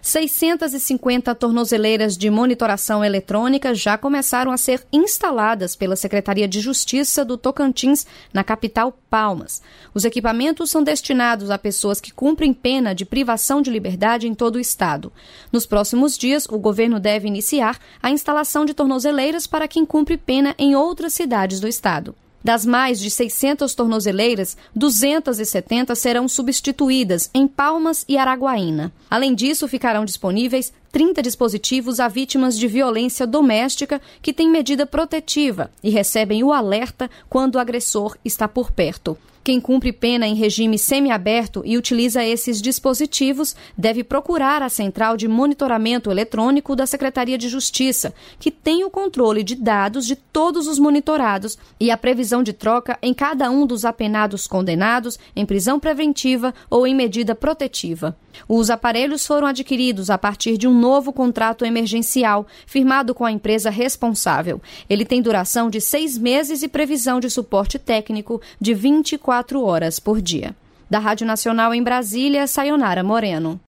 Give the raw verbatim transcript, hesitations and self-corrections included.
seiscentas e cinquenta tornozeleiras de monitoração eletrônica já começaram a ser instaladas pela Secretaria de Justiça do Tocantins, na capital Palmas. Os equipamentos são destinados a pessoas que cumprem pena de privação de liberdade em todo o estado. Nos próximos dias, o governo deve iniciar a instalação de tornozeleiras para quem cumpre pena em outras cidades do estado. Das mais de seiscentas tornozeleiras, duzentas e setenta serão substituídas em Palmas e Araguaína. Além disso, ficarão disponíveis trinta dispositivos a vítimas de violência doméstica que têm medida protetiva e recebem o alerta quando o agressor está por perto. Quem cumpre pena em regime semiaberto e utiliza esses dispositivos deve procurar a Central de Monitoramento Eletrônico da Secretaria de Justiça, que tem o controle de dados de todos os monitorados e a previsão de troca em cada um dos apenados condenados em prisão preventiva ou em medida protetiva. Os aparelhos foram adquiridos a partir de um novo contrato emergencial firmado com a empresa responsável. Ele tem duração de seis meses e previsão de suporte técnico de vinte e quatro horas por dia. Da Rádio Nacional em Brasília, Sayonara Moreno.